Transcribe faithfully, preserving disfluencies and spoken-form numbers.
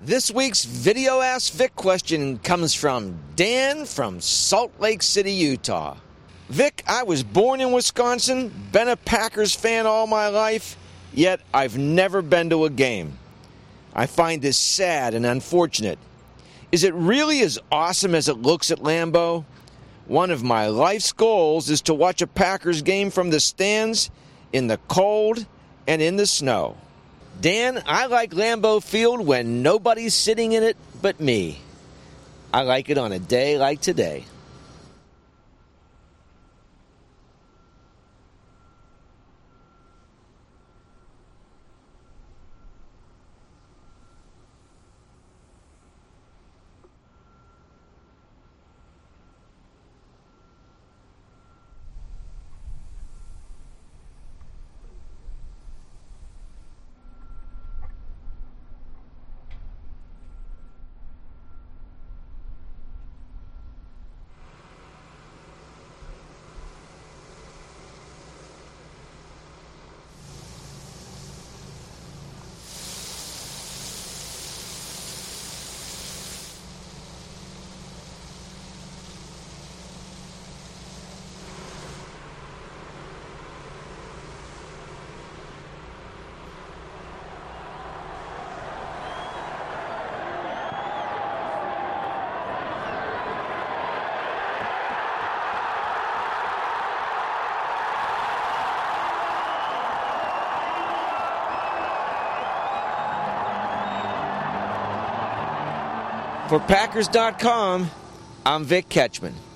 This week's Video Ask Vic question comes from Dan from Salt Lake City, Utah. Vic, I was born in Wisconsin, been a Packers fan all my life, yet I've never been to a game. I find this sad and unfortunate. Is it really as awesome as it looks at Lambeau? One of my life's goals is to watch a Packers game from the stands, in the cold and in the snow. Dan, I like Lambeau Field when nobody's sitting in it but me. I like it on a day like today. For Packers dot com, I'm Vic Ketchman.